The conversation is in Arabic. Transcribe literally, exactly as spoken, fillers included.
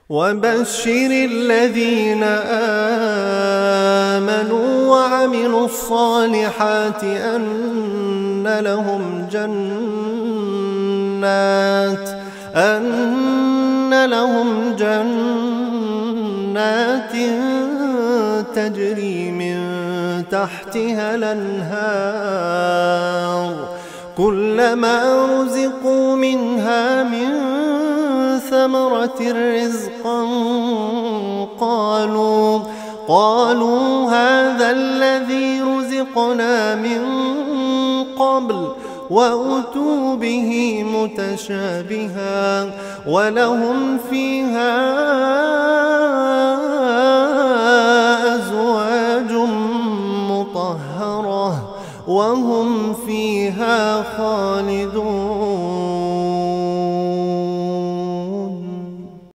وبشر الذين آمنوا وعملوا الصالحات أن لهم جنات أن لهم جنات تجري من تحتها الأنهار كلما رزقوا منها من ثمرة رزقا قالوا قالوا هذا الذي رزقنا من قبل وأتوا به متشابها ولهم فيها